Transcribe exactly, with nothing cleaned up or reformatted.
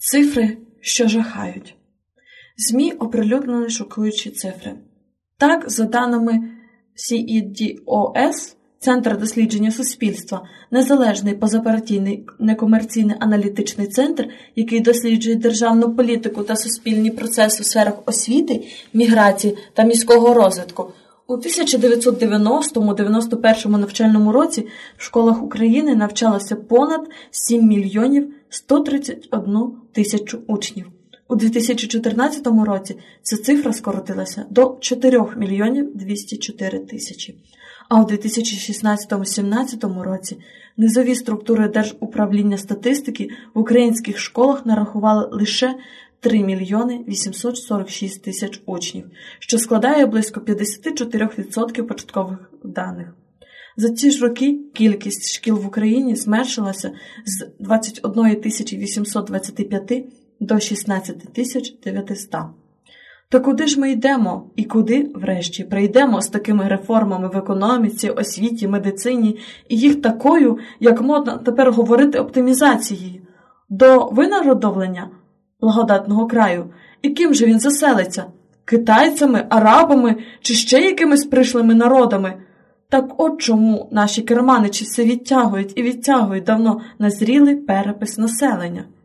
Цифри, що жахають. ЗМІ оприлюднили шокуючі цифри. Так, за даними сі і ді о ес, Центр дослідження суспільства, незалежний позапартійний некомерційний аналітичний центр, який досліджує державну політику та суспільні процеси у сферах освіти, міграції та міського розвитку, у тисяча дев'ятсот дев'яностому - дев'яносто першому навчальному році в школах України навчалося понад сім мільйонів сто тридцять одну тисячу учнів. У дві тисячі чотирнадцятому році ця цифра скоротилася до чотири мільйони двісті чотири тисячі. А у дві тисячі шістнадцятому - сімнадцятому році низові структури Держуправління статистики в українських школах нарахували лише три мільйони вісімсот сорок шість тисяч учнів, що складає близько п'ятдесят чотири відсотки початкових даних. За ці ж роки кількість шкіл в Україні зменшилася з двадцять одної тисячі вісімсот двадцяти п'яти до шістнадцяти тисяч дев'ятисот. Та куди ж ми йдемо і куди, врешті, прийдемо з такими реформами в економіці, освіті, медицині і їх такою, як модно тепер говорити, оптимізацією, до винародовлення благодатного краю? І ким же він заселиться? Китайцями, арабами чи ще якимись пришлими народами? Так от чому наші керманичі все відтягують і відтягують давно назрілий перепис населення.